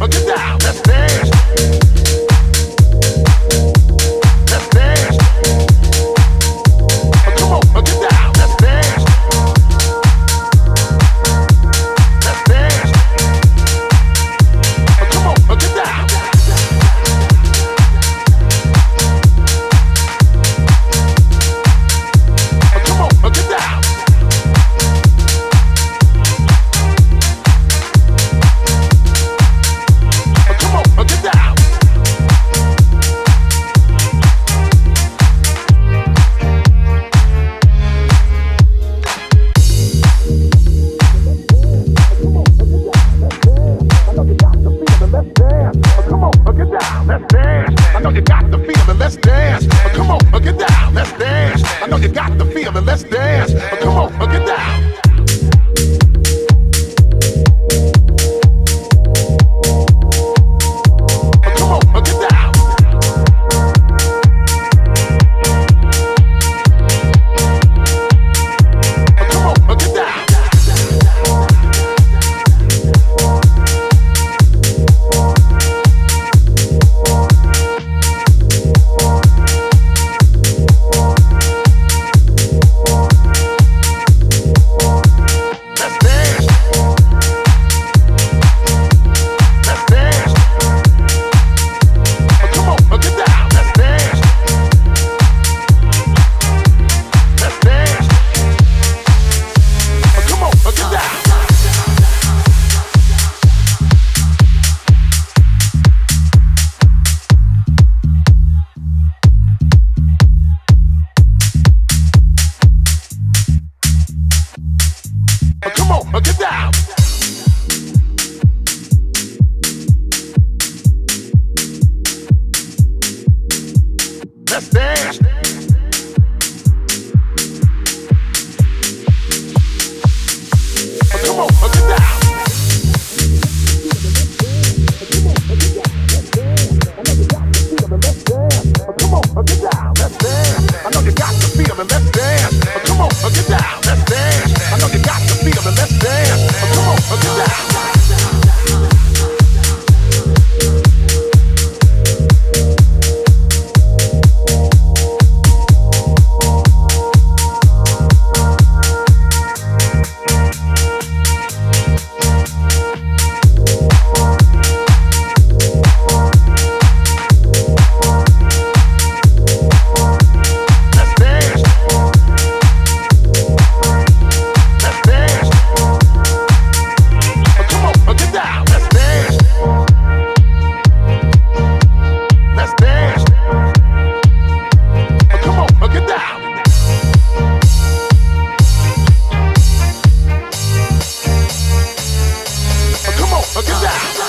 get down, let's dance. Let's dance. Come on, get down, let's dance. Let's dance. Come on, get down. Come on, get down. Come on, get down. Let's dance. I know you got the feeling, let's dance. Come on, get down, let's dance. I know you got the feeling, let's dance. Come on, get down. Come on, get down. Come on, get down. Come on, get down. Let's dance. Come on, get down. Come on, get down. Let's dance. I know you got the feeling. Let's dance. Come on, get down. Let's dance. I know you got the feeling. Let's dance. Come on, get down. Get down!